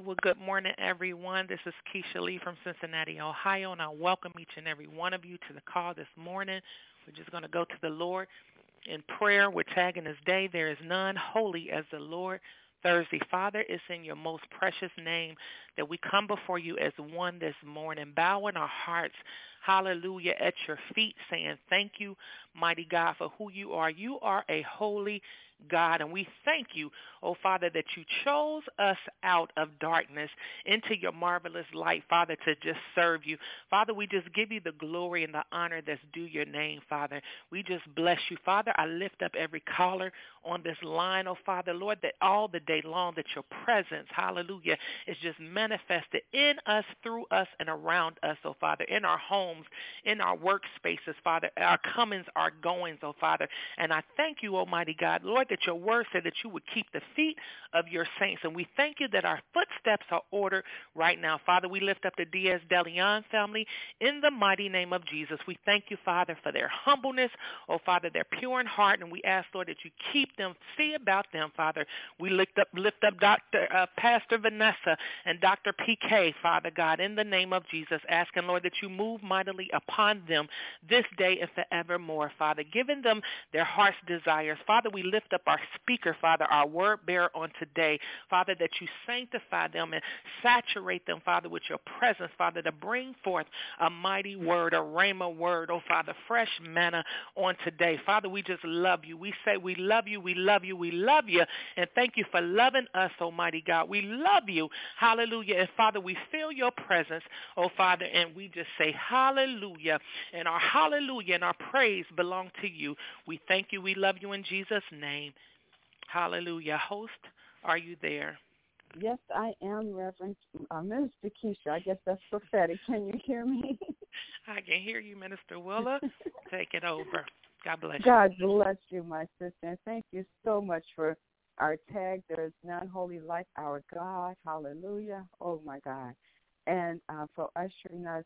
Well, good morning, everyone. This is Keisha Lee from Cincinnati, Ohio, and I welcome each and every one of you to the call this morning. We're just going to go to the Lord in prayer. We're tagging this day. There is none holy as the Lord. Thursday, Father, it's in your most precious name that we come before you as one this morning, bowing our hearts, hallelujah, at your feet, saying thank you, mighty God, for who you are. You are a holy God, and we thank you, oh Father, that you chose us out of darkness into your marvelous light, Father, to just serve you. Father, we just give you the glory and the honor that's due your name, Father. We just bless you. Father, I lift up every caller on this line, oh Father, Lord, that all the day long that your presence, hallelujah, is just manifested in us, through us, and around us, oh Father, in our homes, in our workspaces, Father, our comings, our goings, oh Father. And I thank you, Almighty God, Lord, that your word said that you would keep the feet of your saints. And we thank you that our footsteps are ordered right now. Father, we lift up the Diaz DeLeon family in the mighty name of Jesus. We thank you, Father, for their humbleness, oh Father, their pure in heart, and we ask, Lord, that you keep them, see about them, Father. We lift up Pastor Vanessa and Dr. PK, Father God, in the name of Jesus, asking, Lord, that you move mightily upon them this day and forevermore, Father, giving them their heart's desires. Father, we lift up our speaker, Father, our word bearer on today, Father, that you sanctify them and saturate them, Father, with your presence, Father, to bring forth a mighty word, a rhema word, oh Father, fresh manna on today. Father, we just love you. We say we love you, we love you, we love you, and thank you for loving us, Almighty God. We love you. Hallelujah. And Father, we feel your presence, oh Father, and we just say hallelujah. And our hallelujah and our praise belong to you. We thank you. We love you in Jesus' name. Hallelujah. Host, are you there? Yes, I am, Reverend Minister Keisha. I guess that's prophetic. Can you hear me? I can hear you, Minister Willa. Take it over. God bless you. God bless you, my sister. And thank you so much for our tag. There is none holy like our God. Hallelujah. Oh, my God. And for ushering us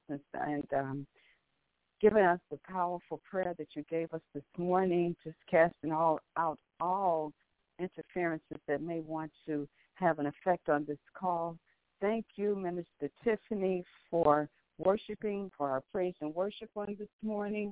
and giving us the powerful prayer that you gave us this morning, just casting out all interferences that may want to have an effect on this call. Thank you, Minister Tiffany, for worshiping, for our praise and worship on this morning.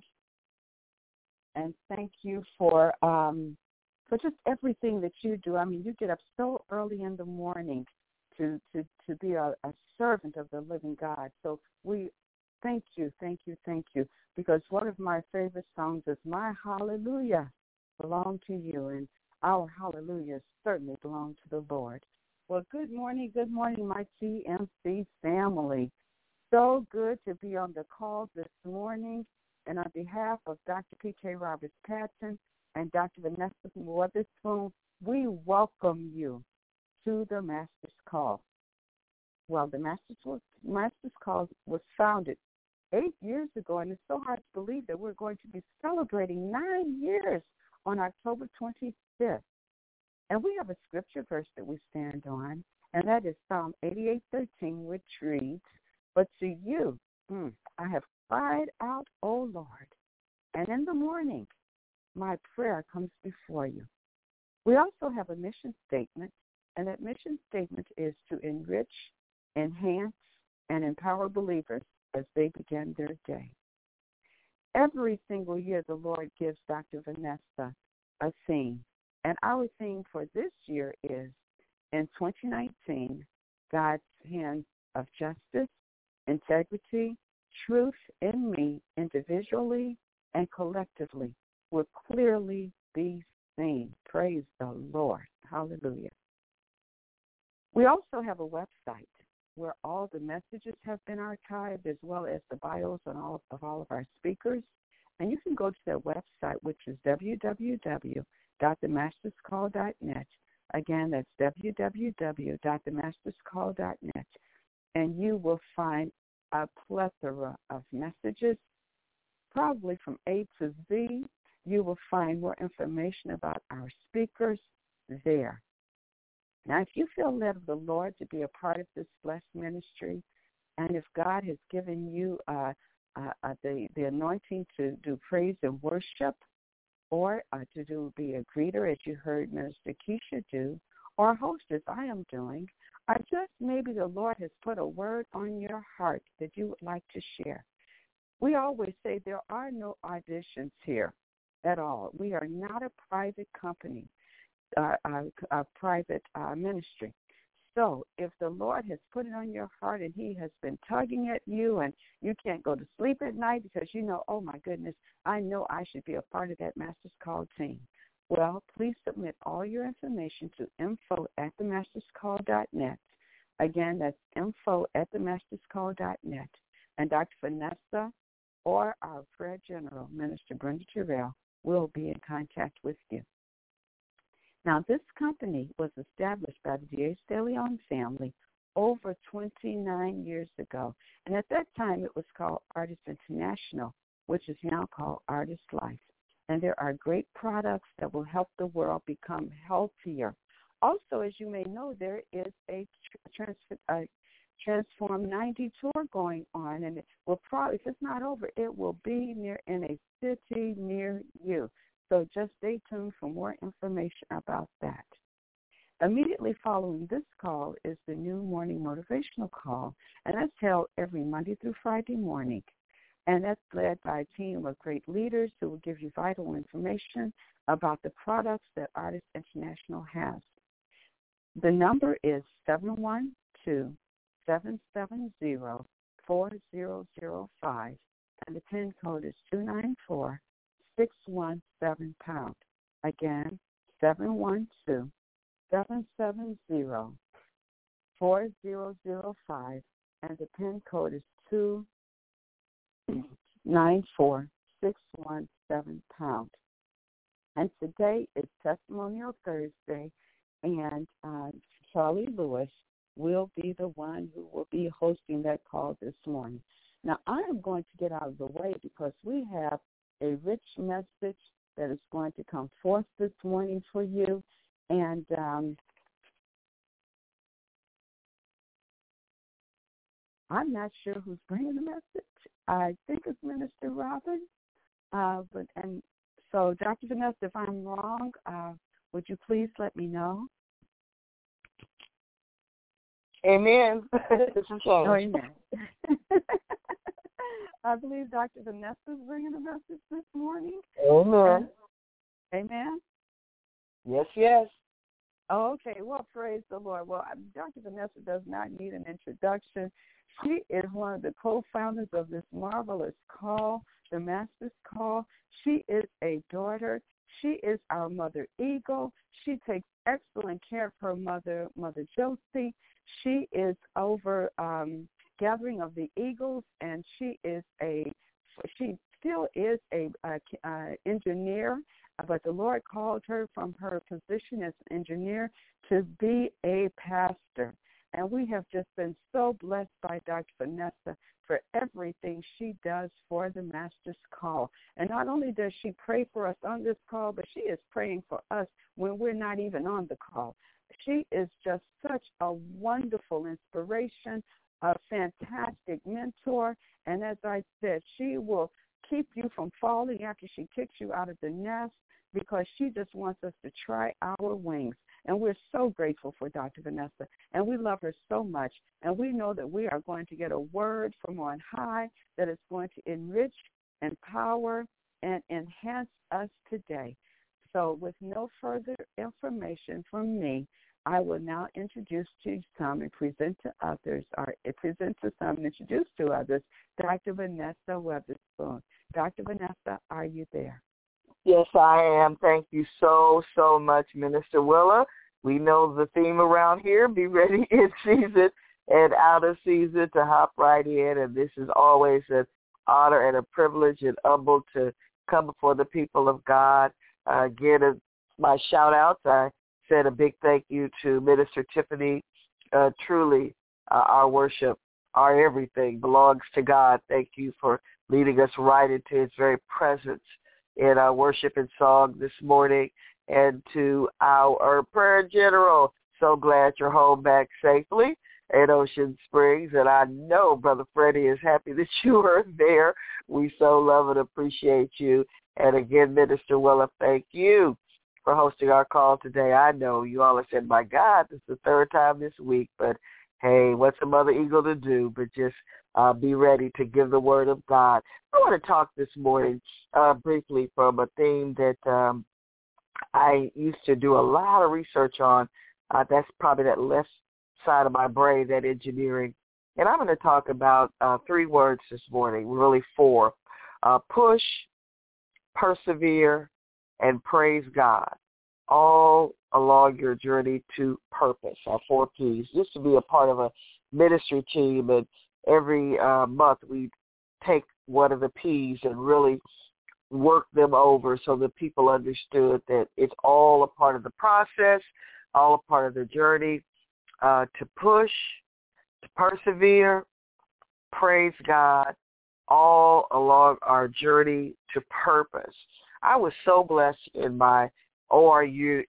And thank you for just everything that you do. I mean, you get up so early in the morning to be a servant of the living God. So we thank you, because one of my favorite songs is My Hallelujah Belong to You, and our hallelujah certainly belong to the Lord. Well, good morning, my TMC family. So good to be on the call this morning. And on behalf of Dr. P.K. Roberts-Patton and Dr. Vanessa Witherspoon, we welcome you to the Master's Call. Well, the Master's Call was founded 8 years ago, and it's so hard to believe that we're going to be celebrating 9 years on October 25th. And we have a scripture verse that we stand on, and that is Psalm 88:13, which reads, "But to you I have cried out, O Lord, and in the morning my prayer comes before you." We also have a mission statement, and that mission statement is to enrich, enhance, and empower believers as they begin their day. Every single year, the Lord gives Dr. Vanessa a theme, and our theme for this year is, in 2019, God's hands of justice, integrity, truth in me individually and collectively will clearly be seen. Praise the Lord. Hallelujah. We also have a website where all the messages have been archived, as well as the bios on all of our speakers. And you can go to their website, which is www.themasterscall.net. Again, that's www.themasterscall.net. And you will find a plethora of messages, probably from A to Z. You will find more information about our speakers there. Now, if you feel led of the Lord to be a part of this blessed ministry, and if God has given you the anointing to do praise and worship, or to be a greeter, as you heard Minister Keisha do, or host as I am doing, or just maybe the Lord has put a word on your heart that you would like to share. We always say there are no auditions here at all. We are not a private company, a private ministry. So if the Lord has put it on your heart and he has been tugging at you and you can't go to sleep at night because you know, oh, my goodness, I know I should be a part of that Master's Call team. Well, please submit all your information to info@themasterscall.net. Again, that's info@themasterscall.net. And Dr. Vanessa or our prayer general, Minister Brenda Terrell, will be in contact with you. Now, this company was established by the Diaz de Leon family over 29 years ago. And at that time, it was called Artist International, which is now called Artist Life. And there are great products that will help the world become healthier. Also, as you may know, there is a Transform 90 tour going on, and it will probably, if it's not over, it will be in a city near you. So just stay tuned for more information about that. Immediately following this call is the new morning motivational call, and that's held every Monday through Friday morning. And that's led by a team of great leaders who will give you vital information about the products that Artist International has. The number is 712-770-4005, and the PIN code is 294-617#. Again, 712-770-4005, and the PIN code is 294-617#. And today is Testimonial Thursday, and Charlie Lewis will be the one who will be hosting that call this morning. Now, I am going to get out of the way because we have a rich message that is going to come forth this morning for you. And I'm not sure who's bringing the message. I think it's Minister Robin. So, Dr. Vanessa, if I'm wrong, would you please let me know? Amen. This is oh, amen. I believe Dr. Vanessa is bringing a message this morning. Amen. Amen. Yes, yes. Oh, okay. Well, praise the Lord. Well, Dr. Vanessa does not need an introduction. She is one of the co-founders of this marvelous call, the Master's Call. She is a daughter. She is our mother eagle. She takes excellent care of her mother, Mother Josie. She is over Gathering of the Eagles, and she still is a engineer, but the Lord called her from her position as an engineer to be a pastor. And we have just been so blessed by Dr. Vanessa for everything she does for the Master's Call. And not only does she pray for us on this call, but she is praying for us when we're not even on the call. She is just such a wonderful inspiration, a fantastic mentor. And as I said, she will keep you from falling after she kicks you out of the nest because she just wants us to try our wings. And we're so grateful for Dr. Vanessa, and we love her so much. And we know that we are going to get a word from on high that is going to enrich, empower, and enhance us today. So with no further information from me, I will now introduce to some and present to others, or present to some and introduce to others, Dr. Vanessa Weatherspoon. Dr. Vanessa, are you there? Yes, I am. Thank you so much, Minister Willa. We know the theme around here, be ready in season and out of season to hop right in. And this is always an honor and a privilege and humble to come before the people of God. Again, my shout-outs, I said a big thank you to Minister Tiffany. Truly, our worship, our everything belongs to God. Thank you for leading us right into his very presence in our worship and song this morning, and to our prayer general. So glad you're home back safely at Ocean Springs, and I know Brother Freddie is happy that you are there. We so love and appreciate you. And again, Minister Willa, thank you for hosting our call today. I know you all have said, my God, this is the third time this week, but hey, what's a Mother Eagle to do but just be ready to give the word of God. I want to talk this morning briefly from a theme that I used to do a lot of research on. That's probably that left side of my brain, that engineering. And I'm going to talk about 3 words this morning, really 4. Push, persevere, and praise God, all along your journey to purpose, our 4 Ps. Just to be a part of a ministry team, and every month we take one of the Ps and really work them over so that people understood that it's all a part of the process, all a part of the journey to push, to persevere, praise God, all along our journey to purpose. I was so blessed in my ORU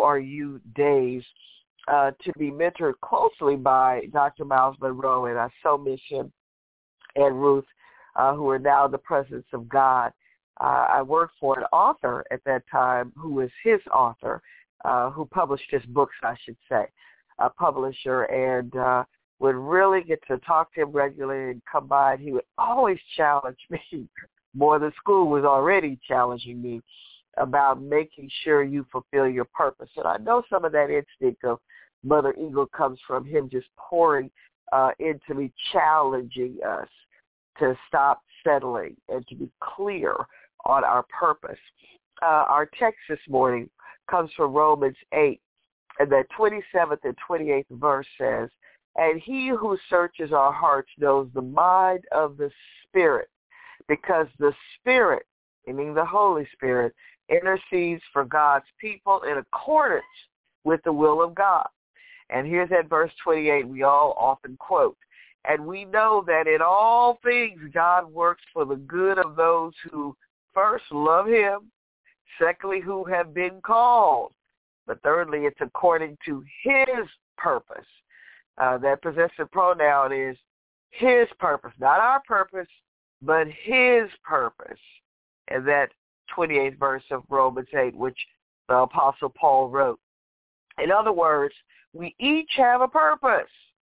days to be mentored closely by Dr. Miles Monroe, and I so miss him, and Ruth, who are now in the presence of God. I worked for an author at that time who was his author, who published his books, I should say, a publisher, and would really get to talk to him regularly and come by, and he would always challenge me more than school was already challenging me about making sure you fulfill your purpose. And I know some of that instinct of Mother Eagle comes from him just pouring into me, challenging us to stop settling and to be clear on our purpose. Our text this morning comes from Romans 8, and the 27th and 28th verse says, "And he who searches our hearts knows the mind of the Spirit, because the Spirit," meaning the Holy Spirit, "intercedes for God's people in accordance with the will of God." And here's that verse 28 we all often quote. "And we know that in all things God works for the good of those who first love him, secondly, who have been called, but thirdly, it's according to his purpose." That possessive pronoun is his purpose, not our purpose, but his purpose. And that 28th verse of Romans 8, which the Apostle Paul wrote. In other words, we each have a purpose.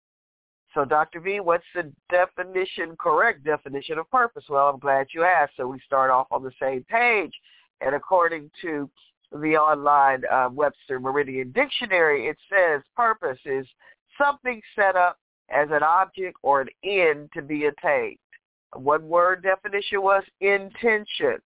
So, Dr. V, what's the correct definition of purpose? Well, I'm glad you asked. So we start off on the same page. And according to the online Webster Meridian Dictionary, it says purpose is something set up as an object or an end to be attained. One word definition was intention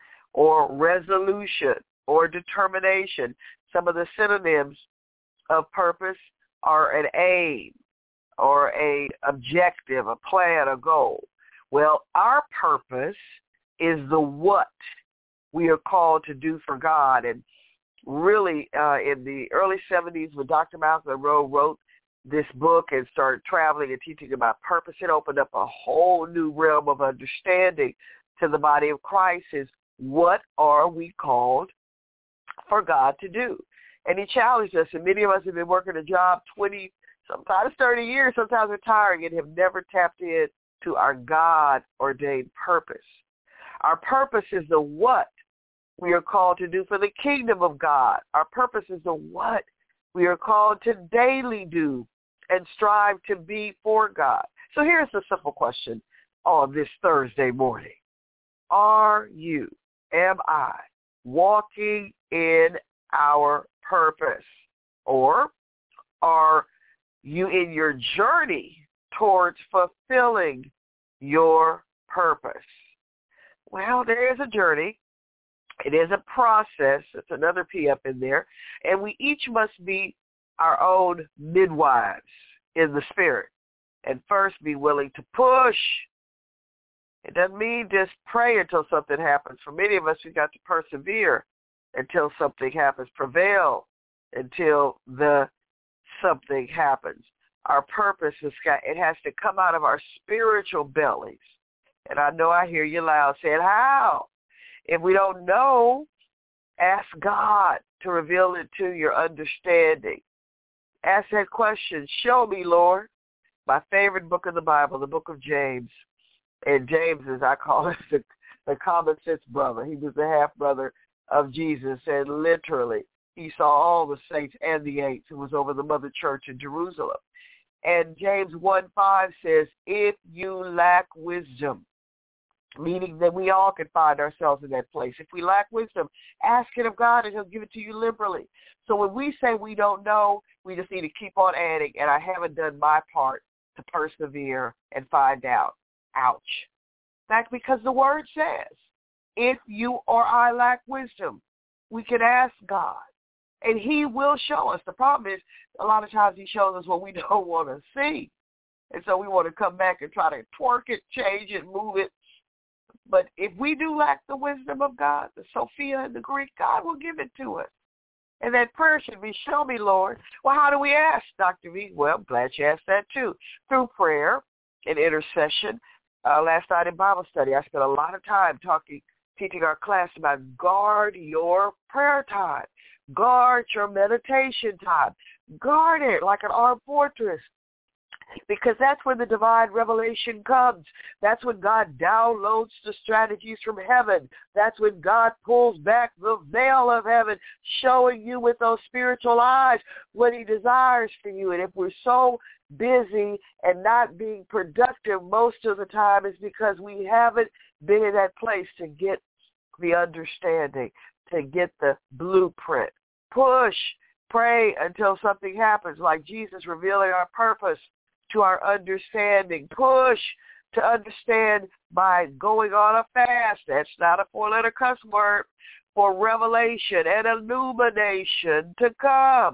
or resolution or determination. Some of the synonyms of purpose are an aim or a objective, a plan, a goal. Well, our purpose is the what we are called to do for God. And really, in the early 70s, when Dr. Miles Monroe wrote this book and started traveling and teaching about purpose, it opened up a whole new realm of understanding to the body of Christ is what are we called for God to do? And he challenged us, and many of us have been working a job 20, sometimes 30 years, sometimes retiring, and have never tapped into our God-ordained purpose. Our purpose is the what we are called to do for the kingdom of God. Our purpose is the what we are called to daily do and strive to be for God. So here's the simple question on this Thursday morning. Am I walking in our purpose? Or are you in your journey towards fulfilling your purpose? Well, there is a journey. It is a process. It's another P up in there. And we each must be our own midwives in the spirit. And first be willing to push. It doesn't mean just pray until something happens. For many of us, we've got to persevere until something happens, prevail until the something happens. Our purpose it has to come out of our spiritual bellies. And I know I hear you loud saying, how? If we don't know, ask God to reveal it to your understanding. Ask that question, show me, Lord. My favorite book of the Bible, the book of James. And James, as I call it, the common sense brother. He was the half brother of Jesus, and literally he saw all the saints and the eights. It was over the mother church in Jerusalem. And James 1:5 says, if you lack wisdom, meaning that we all can find ourselves in that place. If we lack wisdom, ask it of God and he'll give it to you liberally. So when we say we don't know, we just need to keep on adding, and I haven't done my part to persevere and find out. Ouch. In fact, because the word says, if you or I lack wisdom, we can ask God, and he will show us. The problem is, a lot of times he shows us what we don't want to see. And so we want to come back and try to twerk it, change it, move it. But if we do lack the wisdom of God, the Sophia and the Greek, God will give it to us. And that prayer should be, show me, Lord. Well, how do we ask, Dr. V? Well, I'm glad you asked that too. Through prayer and intercession. Last night in Bible study, I spent a lot of time teaching our class about guard your prayer time. Guard your meditation time. Guard it like an armed fortress. Because that's when the divine revelation comes. That's when God downloads the strategies from heaven. That's when God pulls back the veil of heaven, showing you with those spiritual eyes what he desires for you. And if we're so busy and not being productive most of the time, it's because we haven't been in that place to get the understanding, to get the blueprint. Push, pray until something happens, like Jesus revealing our purpose to our understanding. Push to understand by going on a fast. That's not a 4-letter cuss word. For revelation and illumination to come.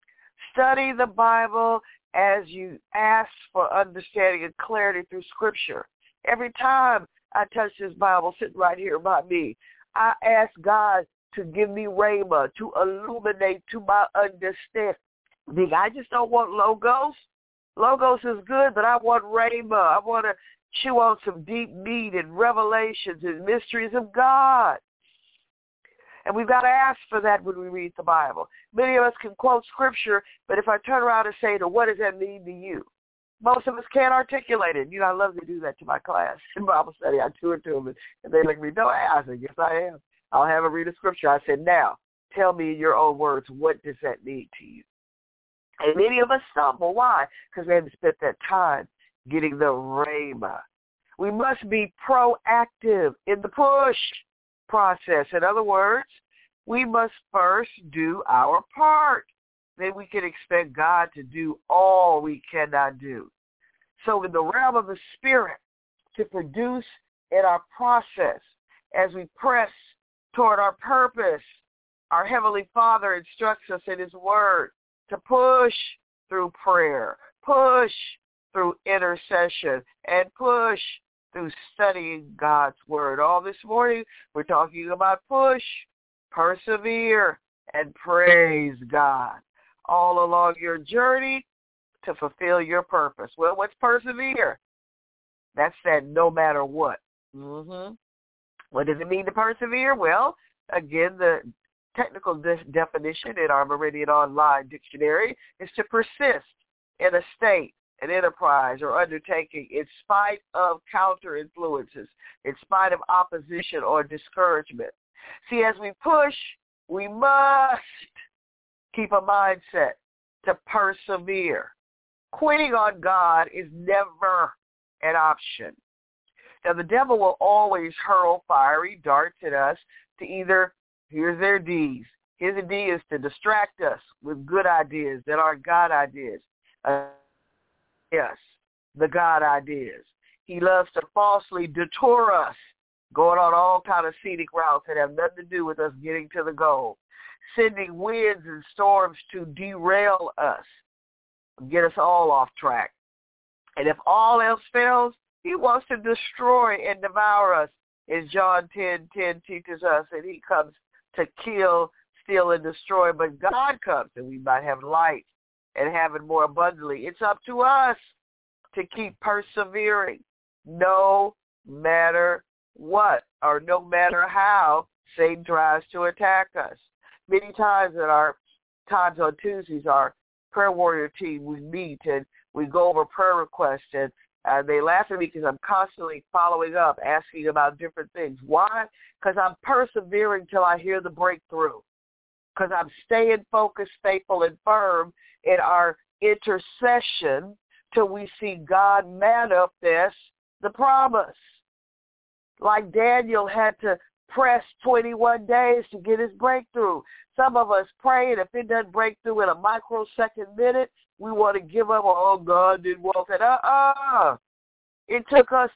Study the Bible as you ask for understanding and clarity through Scripture. Every time I touch this Bible sitting right here by me, I ask God to give me rhema, to illuminate to my understanding. I just don't want logos. Logos is good, but I want rhema. I want to chew on some deep meat and revelations and mysteries of God. And we've got to ask for that when we read the Bible. Many of us can quote Scripture, but if I turn around and say, what does that mean to you? Most of us can't articulate it. I love to do that to my class in Bible study. I do it to them, and they look at me, no, I said, yes, I am. I'll have them read a Scripture. I said, now, tell me in your own words, what does that mean to you? And many of us stumble. Why? Because we haven't spent that time getting the rhema. We must be proactive in the push process. In other words, we must first do our part. Then we can expect God to do all we cannot do. So in the realm of the Spirit, to produce in our process as we press toward our purpose, our Heavenly Father instructs us in His Word to push through prayer, push through intercession, and push through studying God's Word. All this morning, we're talking about push, persevere, and praise God all along your journey to fulfill your purpose. Well, what's persevere? That's that no matter what. What does it mean to persevere? Well, again, the technical definition in our Meridian Online Dictionary is to persist in a state, an enterprise, or undertaking in spite of counter influences, in spite of opposition or discouragement. See, as we push, we must keep a mindset to persevere. Quitting on God is never an option. Now, the devil will always hurl fiery darts at us to either, here's their D's. His D is to distract us with good ideas that aren't God ideas. Yes, the God ideas. He loves to falsely detour us, going on all kind of scenic routes that have nothing to do with us getting to the goal, sending winds and storms to derail us, get us all off track. And if all else fails, he wants to destroy and devour us, as John 10:10 teaches us, and he comes to kill, steal, and destroy. But God comes that we might have life and have it more abundantly. It's up to us to keep persevering no matter what or no matter how Satan tries to attack us. Many times in our times on Tuesdays, our prayer warrior team, we meet and we go over prayer requests, and They laugh at me because I'm constantly following up, asking about different things. Why? Because I'm persevering till I hear the breakthrough. Because I'm staying focused, faithful, and firm in our intercession till we see God manifest the promise. Like Daniel had to press 21 days to get his breakthrough. Some of us pray, and if it doesn't break through in a microsecond minute, we want to give up. Oh, God didn't want that. It took us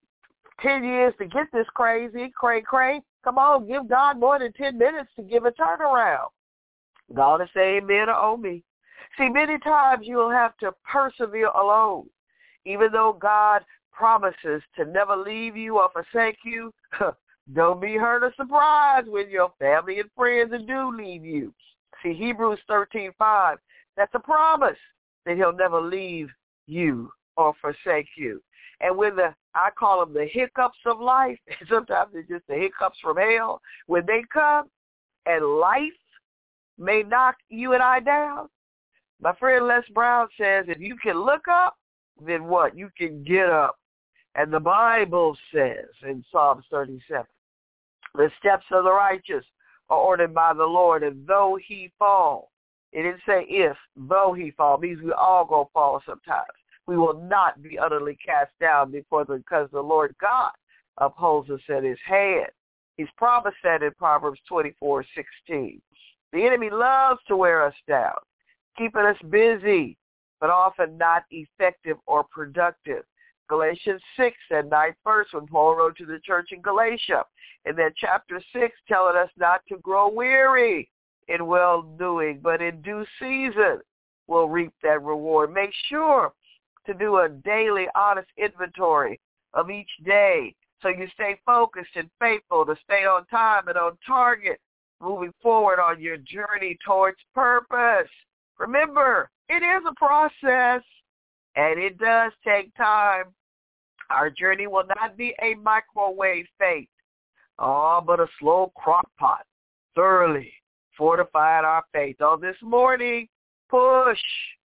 10 years to get this crazy, cray. Come on, give God more than 10 minutes to give a turnaround. God is saying amen or oh me. See, many times you will have to persevere alone. Even though God promises to never leave you or forsake you, don't be hurt or surprised when your family and friends do leave you. See, Hebrews 13:5, that's a promise that he'll never leave you or forsake you. And when I call them the hiccups of life, sometimes they're just the hiccups from hell, when they come and life may knock you and I down, my friend Les Brown says, if you can look up, then what? You can get up. And the Bible says in Psalms 37, the steps of the righteous are ordered by the Lord, and though he fall, it didn't say if, though he fall, means we all going to fall sometimes. We will not be utterly cast down because the Lord God upholds us at his hand. He's promised that in Proverbs 24:16. The enemy loves to wear us down, keeping us busy, but often not effective or productive. Galatians 6, that 9th verse, when Paul wrote to the church in Galatia, in that chapter 6, telling us not to grow weary in well-doing, but in due season we'll reap that reward. Make sure to do a daily honest inventory of each day so you stay focused and faithful to stay on time and on target, moving forward on your journey towards purpose. Remember, it is a process, and it does take time. Our journey will not be a microwave faith, but a slow crock pot, thoroughly fortifying our faith. This morning, push,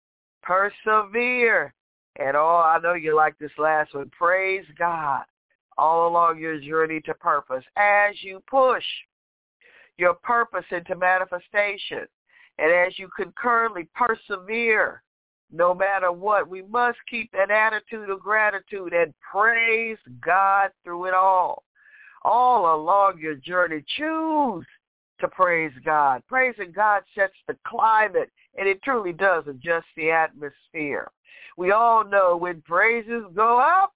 persevere, and I know you like this last one, praise God all along your journey to purpose. As you push your purpose into manifestation, and as you concurrently persevere, no matter what, we must keep an attitude of gratitude and praise God through it all. All along your journey, choose to praise God. Praising God sets the climate, and it truly does adjust the atmosphere. We all know when praises go up,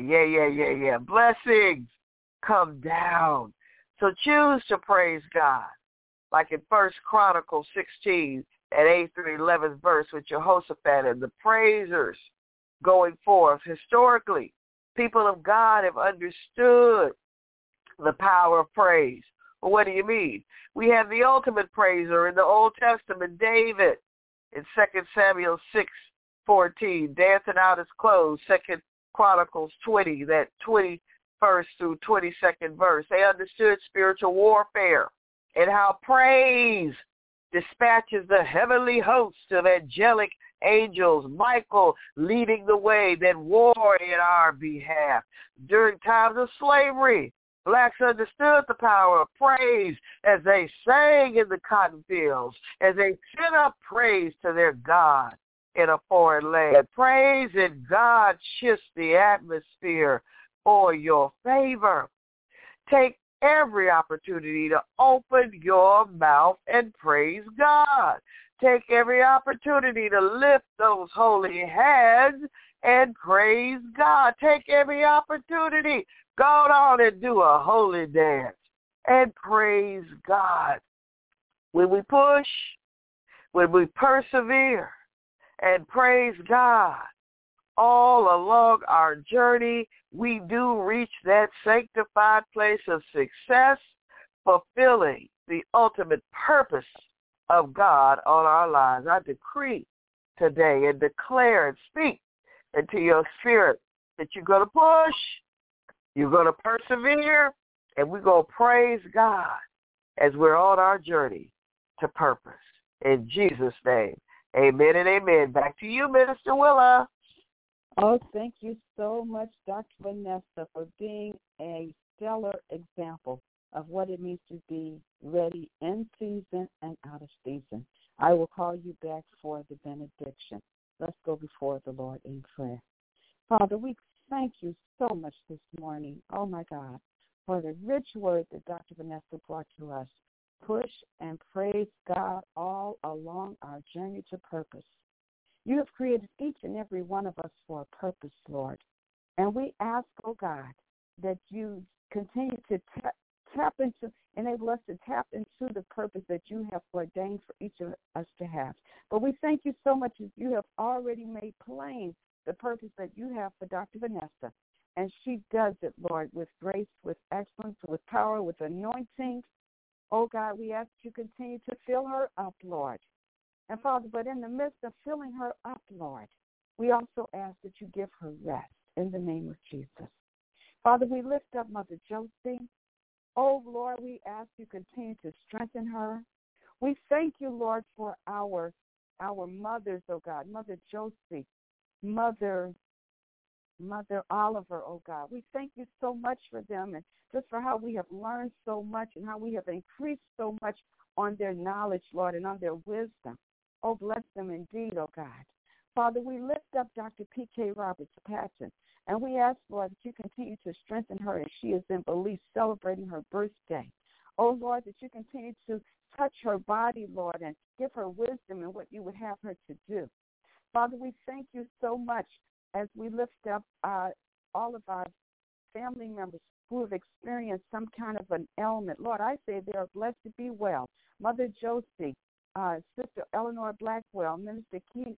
blessings come down. So choose to praise God. Like in 1 Chronicles 16 at 8th through 11th verse with Jehoshaphat and the praisers going forth. Historically, people of God have understood the power of praise. Well, what do you mean? We have the ultimate praiser in the Old Testament, David, in 2 Samuel 6:14, dancing out his clothes, 2 Chronicles 20, that 21st through 22nd verse. They understood spiritual warfare and how praise dispatches the heavenly host of angelic angels, Michael leading the way that war in our behalf. During times of slavery, blacks understood the power of praise as they sang in the cotton fields, as they sent up praise to their God in a foreign land. Praise in God shifts the atmosphere for your favor. Take every opportunity to open your mouth and praise God. Take every opportunity to lift those holy hands and praise God. Take every opportunity. Go on and do a holy dance and praise God. When we push, when we persevere and praise God, all along our journey, we do reach that sanctified place of success, fulfilling the ultimate purpose of God on our lives. I decree today and declare and speak into your spirit that you're going to push, you're going to persevere, and we're going to praise God as we're on our journey to purpose. In Jesus' name, amen and amen. Back to you, Minister Willa. Oh, thank you so much, Dr. Vanessa, for being a stellar example of what it means to be ready in season and out of season. I will call you back for the benediction. Let's go before the Lord in prayer. Father, we thank you so much this morning, oh my God, for the rich word that Dr. Vanessa brought to us. Push and praise God all along our journey to purpose. You have created each and every one of us for a purpose, Lord. And we ask, oh God, that you continue to enable us to tap into the purpose that you have ordained for each of us to have. But we thank you so much as you have already made plain the purpose that you have for Dr. Vanessa. And she does it, Lord, with grace, with excellence, with power, with anointing. Oh God, we ask you continue to fill her up, Lord. And Father, but in the midst of filling her up, Lord, we also ask that you give her rest in the name of Jesus. Father, we lift up Mother Josie. Oh, Lord, we ask you continue to strengthen her. We thank you, Lord, for our mothers, oh God, Mother Josie, Mother Oliver, oh God. We thank you so much for them and just for how we have learned so much and how we have increased so much on their knowledge, Lord, and on their wisdom. Oh, bless them indeed, oh God. Father, we lift up Dr. P.K. Roberts-Patton, and we ask, Lord, that you continue to strengthen her as she is in Belize celebrating her birthday. Oh, Lord, that you continue to touch her body, Lord, and give her wisdom in what you would have her to do. Father, we thank you so much as we lift up all of our family members who have experienced some kind of an ailment. Lord, I say they are blessed to be well. Mother Josie, Sister Eleanor Blackwell, Minister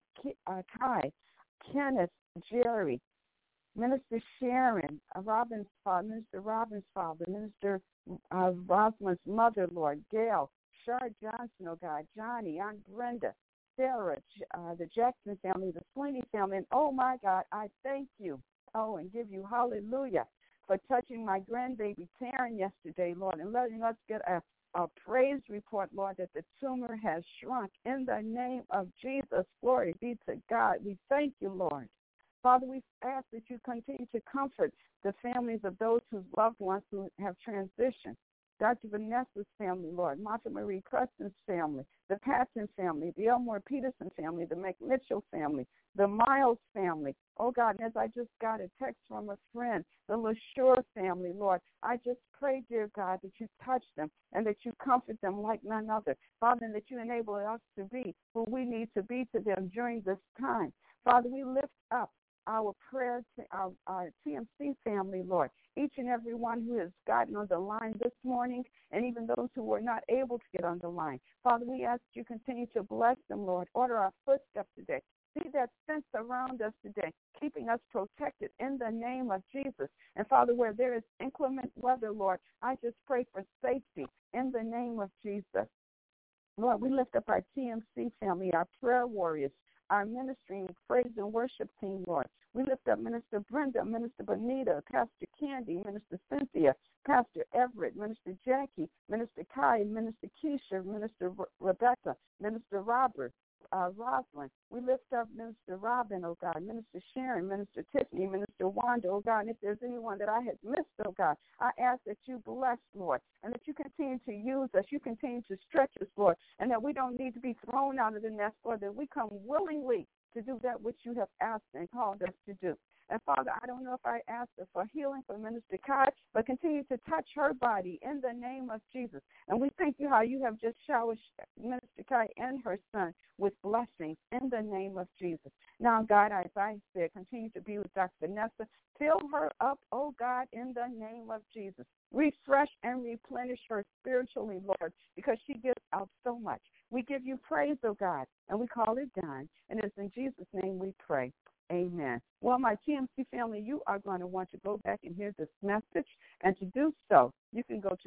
Kai, Kenneth, Jerry, Minister Sharon, Robin's father, Minister Robin's father, Minister Rosalind's mother, Lord, Gail, Shard Johnson, oh God, Johnny, Aunt Brenda, Sarah, the Jackson family, the Sweeney family, and oh my God, I thank you, and give you hallelujah for touching my grandbaby Taryn yesterday, Lord, and letting us get a praise report, Lord, that the tumor has shrunk. In the name of Jesus, glory be to God. We thank you, Lord. Father, we ask that you continue to comfort the families of those whose loved ones who have transitioned. Dr. Vanessa's family, Lord, Martha Marie Preston's family, the Patton family, the Elmore Peterson family, the McMitchell family, the Miles family. Oh, God, and as I just got a text from a friend, the LaSure family, Lord, I just pray, dear God, that you touch them and that you comfort them like none other. Father, and that you enable us to be who we need to be to them during this time. Father, we lift up our prayer to our TMC family, Lord, each and every one who has gotten on the line this morning, and even those who were not able to get on the line. Father, we ask you continue to bless them, Lord. Order our footsteps today. See that fence around us today, keeping us protected in the name of Jesus. And Father, where there is inclement weather, Lord, I just pray for safety in the name of Jesus. Lord, we lift up our TMC family, our prayer warriors, our ministry, praise and worship team, Lord. We lift up Minister Brenda, Minister Bonita, Pastor Candy, Minister Cynthia, Pastor Everett, Minister Jackie, Minister Kai, Minister Keisha, Minister Rebecca, Minister Robert, Rosalind. We lift up Minister Robin, oh God, Minister Sharon, Minister Tiffany, Minister Wanda, oh God. And if there's anyone that I had missed, oh God, I ask that you bless, Lord, and that you continue to use us, you continue to stretch us, Lord, and that we don't need to be thrown out of the nest, Lord, that we come willingly to do that which you have asked and called us to do. And Father, I don't know if I asked for healing for Minister Kai, but continue to touch her body in the name of Jesus. And we thank you how you have just showered Minister Kai and her son with blessings in the name of Jesus. Now, God, as I said, continue to be with Dr. Vanessa. Fill her up, oh God, in the name of Jesus. Refresh and replenish her spiritually, Lord, because she gives out so much. We give you praise, oh God, and we call it done. And it's in Jesus' name we pray. Amen. Well, my TMC family, you are going to want to go back and hear this message. And to do so, you can go to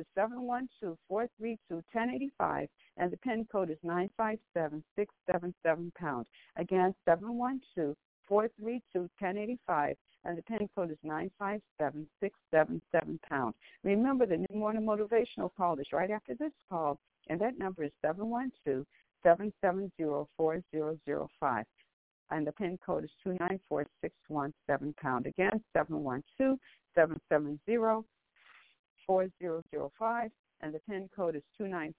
712-432-1085, and the PIN code is 957-677#. Again, 712-432-1085, and the PIN code is 957-677#. Remember, the New Morning Motivational call is right after this call, and that number is 712-770-4005. and the PIN code is 294-617#. Again, 712-770-4005, and the PIN code is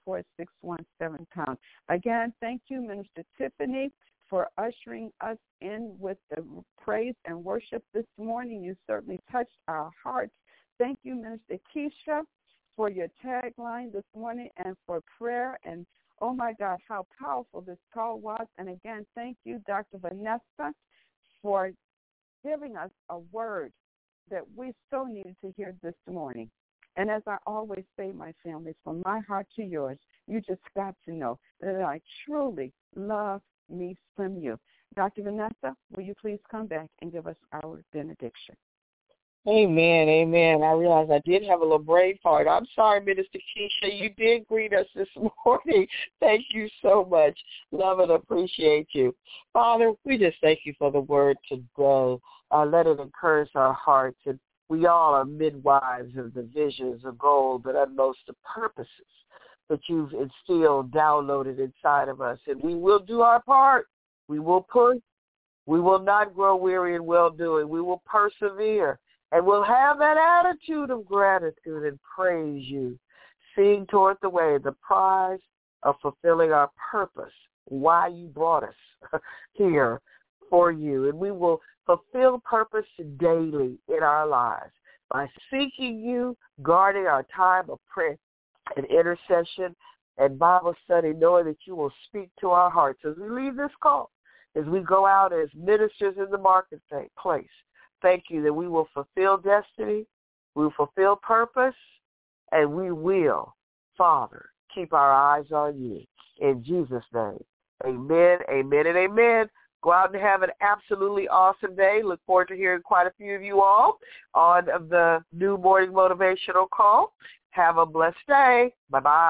294-617#. Again, thank you, Minister Tiffany, for ushering us in with the praise and worship this morning. You certainly touched our hearts. Thank you, Minister Keisha, for your tagline this morning and for prayer. And, oh, my God, how powerful this call was. And, again, thank you, Dr. Vanessa, for giving us a word that we so needed to hear this morning. And as I always say, my family, from my heart to yours, you just got to know that I truly love me from you. Dr. Vanessa, will you please come back and give us our benediction? Amen, amen. I realize I did have a little brain fart. I'm sorry, Minister Keisha. You did greet us this morning. Thank you so much. Love and appreciate you. Father, we just thank you for the word today. Let it encourage our hearts. And we all are midwives of the visions, the goals, but at most the purposes that you've instilled, downloaded inside of us. And we will do our part. We will push. We will not grow weary in well-doing. We will persevere. And we'll have that attitude of gratitude and praise you, seeing toward the way, the prize of fulfilling our purpose, why you brought us here for you. And we will fulfill purpose daily in our lives by seeking you, guarding our time of prayer and intercession and Bible study, knowing that you will speak to our hearts as we leave this call, as we go out as ministers in the marketplace. Thank you that we will fulfill destiny, we will fulfill purpose, and we will, Father, keep our eyes on you. In Jesus' name, amen, amen, and amen. Go out and have an absolutely awesome day. Look forward to hearing quite a few of you all on the new morning motivational call. Have a blessed day. Bye-bye.